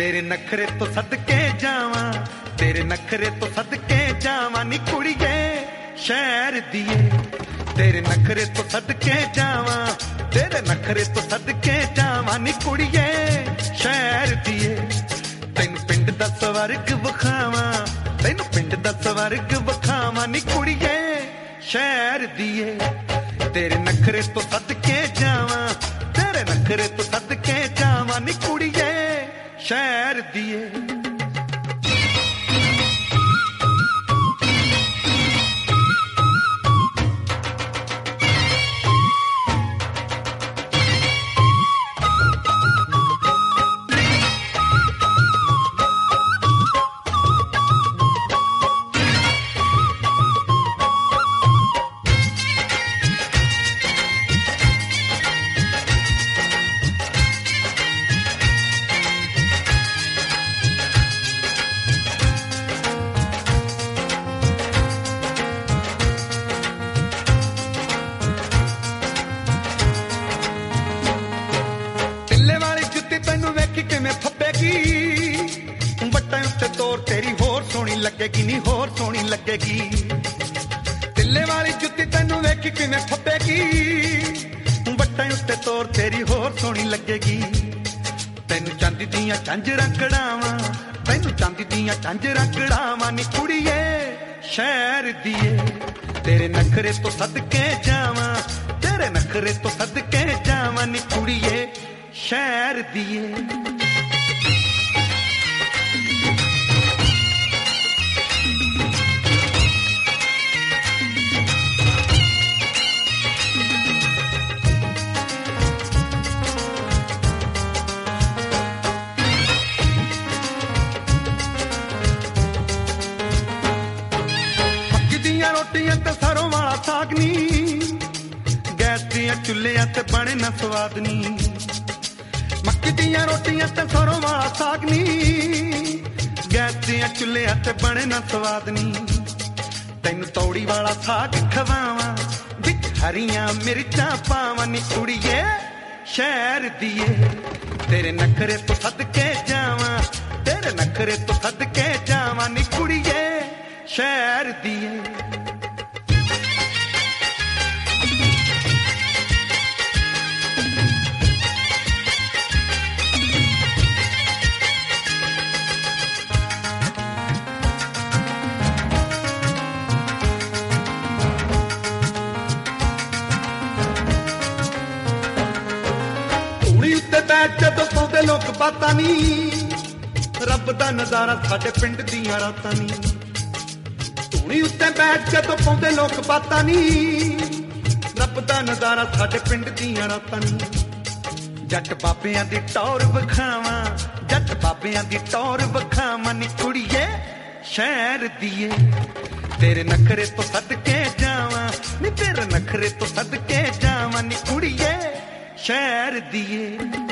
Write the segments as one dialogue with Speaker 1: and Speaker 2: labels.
Speaker 1: तेरे नखरे तो सदके जावा, तेरे नखरे तो सदके जावा नी कुड़िए शहर दिए। तेरे नखरे तो सदके जावा, तेरे नखरे तो सदके जावा नी कुड़िए शहर दिए। तेन पिंड दा स्वर्ग विखावा, तेन पिंड दा स्वर्ग विखावा नी कुड़िए शहर दिए। तेरे नखरे तो सदके जावा, तेरे नखरे तो सदके जावा नी कुड़िए शहर दिए। लगेगी नी होर सोहनी लगेगी। तिल्ले वाली जुत्ती तेनू वेखी किवें फब्बेगी, बट्टां उत्ते तोर तेरी होर सोहनी लगेगी। तेनू चांदी दियां झांजरां कढ़ावां, तेनू चांदी दियां झांजरां कढ़ावां नी कुड़िए शहर दिए। तेरे नखरे तो सदके जावां, तेरे नखरे तो सदके जावां नी कुड़िए शहर दिए। रोटियां ते सरों वाला साग नी, गैस दियां चुल्लियां ते बने ना स्वाद नी। मक्की दियां रोटियां ते सरों वाला साग नी, गैस दियां चुल्लियां ते बने ना स्वाद नी। तैनू तौड़ी वाला साग खवावां, विच हरियां मिर्चां पावां नी कुड़िए शहर दिए। तेरे नखरे तो सदके जावां, तेरे नखरे तो सदके जावां नी कुड़िए शहर दिए। बैठ जदों सौंदे लोग बातां नी, रब दा नजारा साडे पिंड दियां रातां नी। धूनी उत्ते बैठ जदों सौंदे लोग बातां नी, रब दा नजारा साडे पिंड दियां रातां नी। जट बाबियां दी टौर विखावां, जट बाबियां दी टौर विखावां नी कुड़िए शहर दिए। तेरे नखरे तो सदके जावां नी, तेरे नखरे तो सदके जावां नी कुड़िए शहर दिए।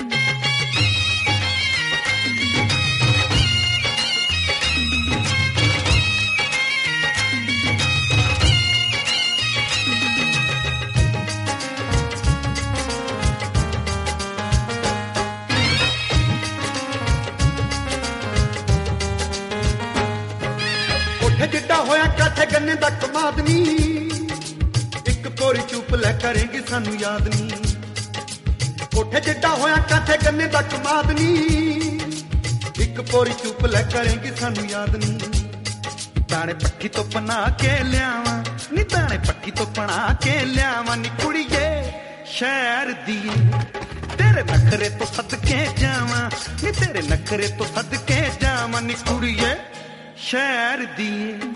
Speaker 1: जिड्डा होया काठे गन्ने दा कमाद नी, एक पोरी चुप लै करेंगी सानू याद नी। कोठे जिड्डा होया काठे गन्ने दा कमाद नी, एक पोरी चुप लै करेंगी सानू याद नी। दाने पक्की तो बना के लियावां नी, दाने पक्की तो बना के लियावां नी कुड़िए शहर दिए। तेरे नखरे तो सदके जावां नी, तेरे नखरे तो सदके जावां नी कुड़िए शहर दिए।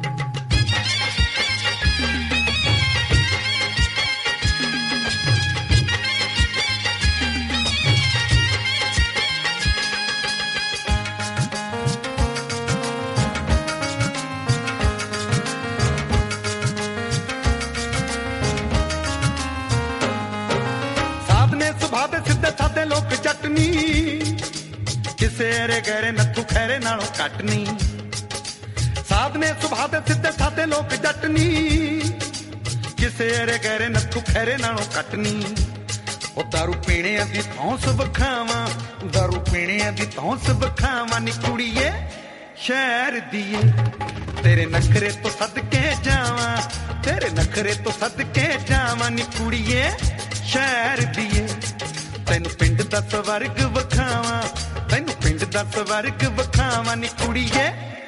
Speaker 1: साधने सुभा दे सीधे साधे लोग जटनी, किसे रे गहरे नथू खैरे नालों कटनी। साधने सुभा दे सीधे साधे लोग जटनी, किसे रे गहरे नथू खैरे नालों कटनी। ਉਹ ਦਾਰੂ ਪੀਣਿਆਂ ਦੀ ਧੌਂਸ ਵਿਖਾਵਾਂ, ਦਾਰੂ ਪੀਣਿਆਂ ਦੀ ਧੌਂਸ ਵਿਖਾਵਾਂ ਨੀ ਕੁੜੀਏ ਸ਼ਹਿਰ ਦੀਏ। ਤੇਰੇ ਨਖਰੇ ਤੋਂ ਸਦਕੇ ਜਾਵਾਂ, ਤੇਰੇ ਨਖਰੇ ਤੋਂ ਸਦਕੇ ਜਾਵਾਂ ਨੀ ਕੁੜੀਏ ਸ਼ਹਿਰ ਦੀਏ। ਤੈਨੂੰ ਪਿੰਡ ਦਾ ਸਵਰਗ ਵਿਖਾਵਾਂ, ਤੈਨੂੰ ਪਿੰਡ ਦਾ ਸਵਰਗ ਵਿਖਾਵਾਂ ਨੀ ਕੁੜੀਏ